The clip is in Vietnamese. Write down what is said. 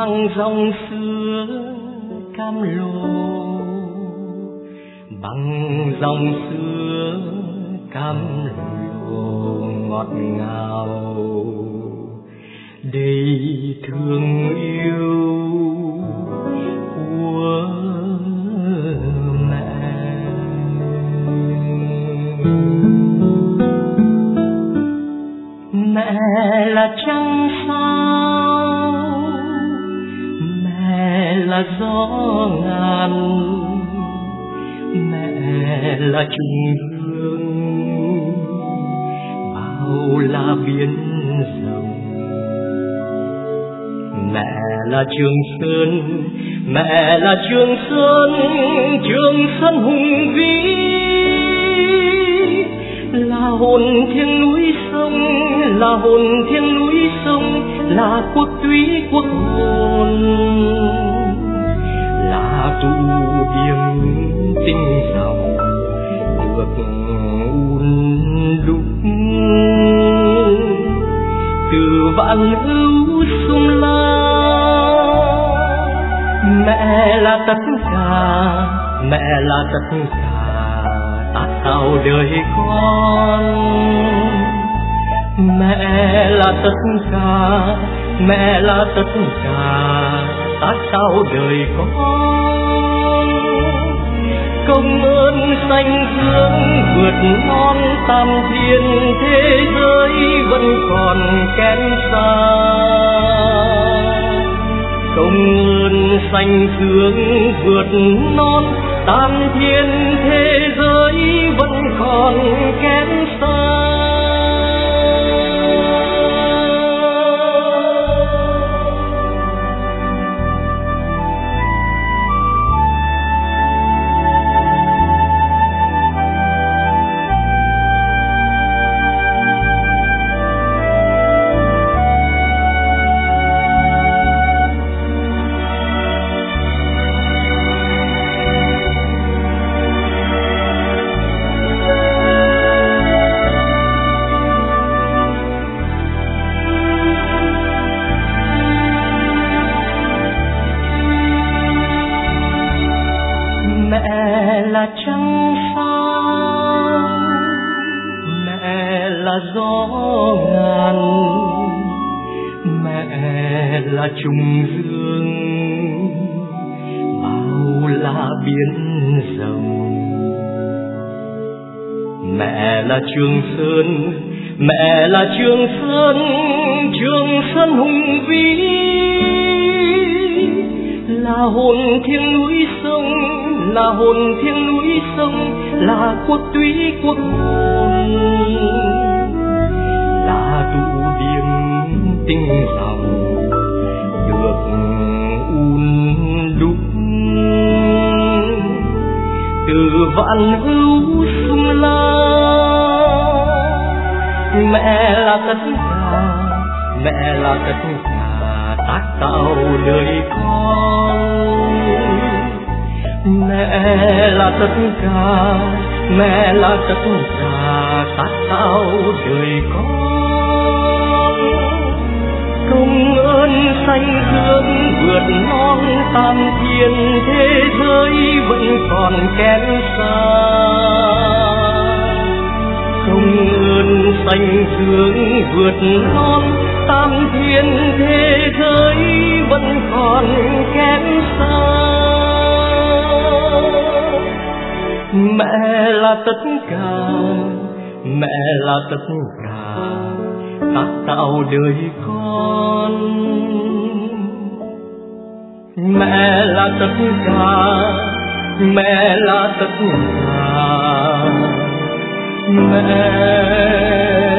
mang dòng xưa cam lồ, bằng dòng xưa cam lồ ngọt ngào đầy thương yêu của mẹ. Mẹ là trăng sao, mẹ là gió ngàn, mẹ là trùng hương, bao la biển rộng. Mẹ là Trường Sơn, mẹ là Trường Sơn, Trường Sơn hùng vĩ, là hồn thiêng núi sông, là hồn thiêng núi sông, là quốc túy quốc hồn, là tụ điểm tinh dòng được un đúc từ vạn ưu sung la. Mẹ là tất cả, mẹ là tất cả ta tạo đời con. Mẹ là tất cả, mẹ là tất cả ta tạo đời con. Công ơn xanh dương vượt non tam thiên, thế giới vẫn còn kém xa. Công ơn xanh dương vượt non tam thiên, thế giới vẫn còn kém xa. Mẹ là trăng sao, mẹ là gió ngàn, mẹ là trùng dương, bao la biển rộng. Mẹ là Trường Sơn, mẹ là Trường Sơn, Trường Sơn hùng vĩ, là hồn thiêng núi sông, là hồn thiêng núi sông, là quốc túy quốc hồn, là tụ điểm tinh dòng được un đúc từ vạn ưu sung la. Mẹ là tất cả, mẹ là tất cả tác tạo đời con. Mẹ là tất cả, mẹ là tất cả tác tạo đời con. Công ơn xanh dương vượt non tam thiên, thế giới vẫn còn kém xa. Công ơn xanh dương vượt non tam thiên, thế giới vẫn còn kém xa. Mẹ là tất cả, mẹ là tất cả ta tạo đời con. Mẹ là tất cả, mẹ là tất cả, mẹ